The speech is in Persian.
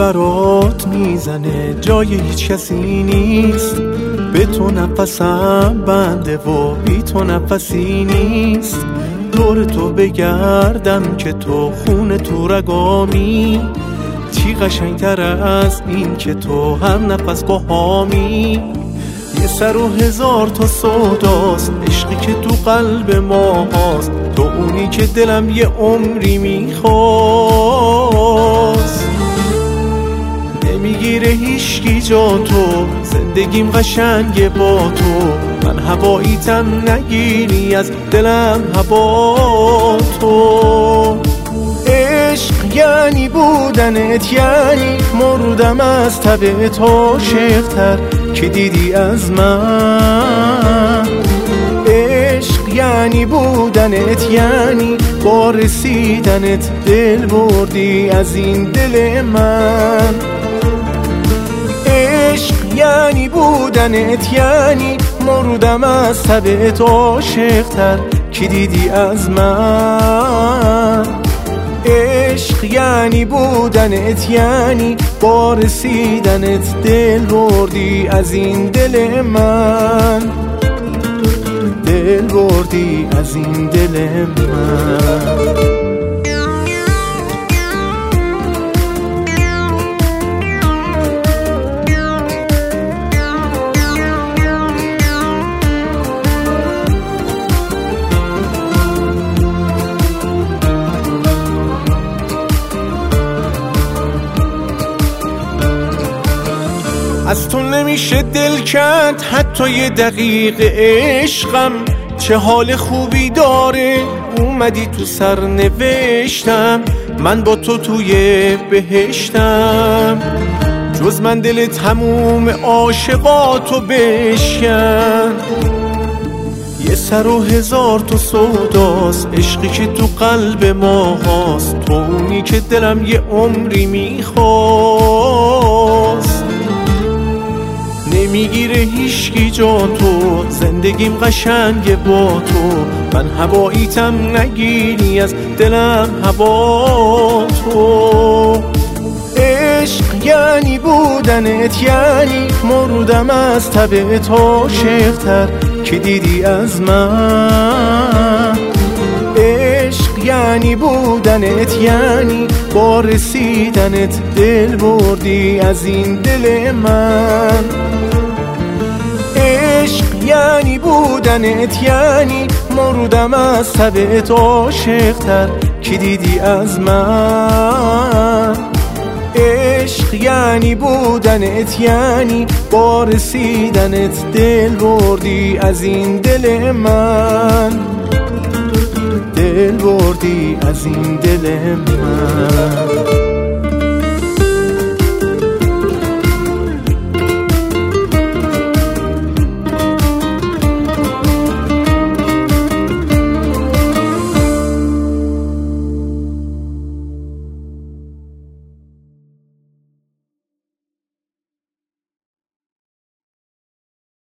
برات میزنه جای هیچ کسی نیست، به تو نفسم بنده و بی تو نفسی نیست. دور تو بگردم که تو خون تو رگامی، چی قشنگتر از این که تو هم نفس باهامی. یه سر و هزار تا سوداست عشقی که تو قلب ما هاست، تو اونی که دلم یه عمری میخواست. نمیگیره هیچکی جا تو، زندگیم قشنگه با تو. من هواییتم نگیری از دلم هوا تو. عشق یعنی بودنت، یعنی مردم از تبت عاشق‌تر که دیدی از من. عشق یعنی بودنت، یعنی با رسیدنت دل بردی از این دل من. عشق یعنی بودنت، یعنی مردم از تبت عاشق‌تر که دیدی از من. عشق یعنی بودنت، یعنی با رسیدنت دل بردی از این دل من. دل بردی از این دل من. از تو نمیشه دل کند حتی یه دقیقه عشقم. چه حال خوبی داره اومدی تو سرنوشتم، من با تو توی بهشتم. جز من دل تموم عاشقاتو بشکن. یه سر و هزار تا سوداست عشقی که تو قلب ما هاست، تو اونی که دلم یه عمری میخواست. نمیگیره هیچکی جا تو، زندگیم قشنگه با تو. من هواییتم نگیری از دلم هوا تو. عشق یعنی بودنت، یعنی مردم از تبت عاشق‌تر که دیدی از من. عشق یعنی بودنت، یعنی با رسیدنت دل بردی از این دل من. عشق یعنی بودنت، یعنی مردم از تبت عاشق‌تر که دیدی از من. عشق یعنی بودنت، یعنی با رسیدنت دل بردی از این دل من. دل بردی از این دل من.